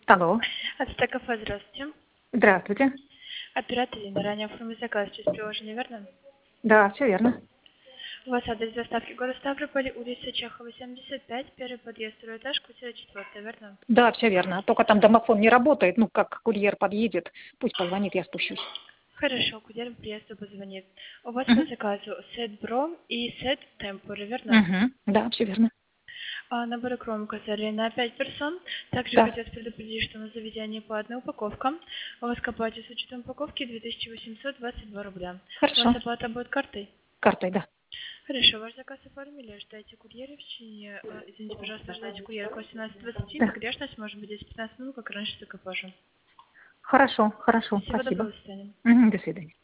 Алло, Это кафе, здравствуйте. здравствуйте. Оператор Ирина, ранее оформили заказ через приложение, верно? Да, все верно. У вас адрес доставки город Ставрополь, улица Чехова, 75, первый подъезд, второй этаж, квартира 4, верно? Да, все верно. Только там домофон не работает. Ну, как курьер подъедет, пусть позвонит, я спущусь. Хорошо, курьер приезду позвонит. У вас по Угу. заказу сет Бро и сет Темпори, верно? Угу. Да, все верно. Наборы кром указали на 5 персон. Также Да. хотят предупредить, что на заведение по одной упаковка. У вас к оплате с учетом упаковки 2822 рубля. У вас Хорошо. оплата будет картой? Картой, да. Хорошо, ваш заказ оформили, ожидайте курьера в течение, извините, пожалуйста, ожидайте курьера к 18:20, Да. погрешность может быть 10-15 минут, как раньше, так и позже. Хорошо, хорошо. Всего Спасибо. доброго, до свидания. Угу. До свидания.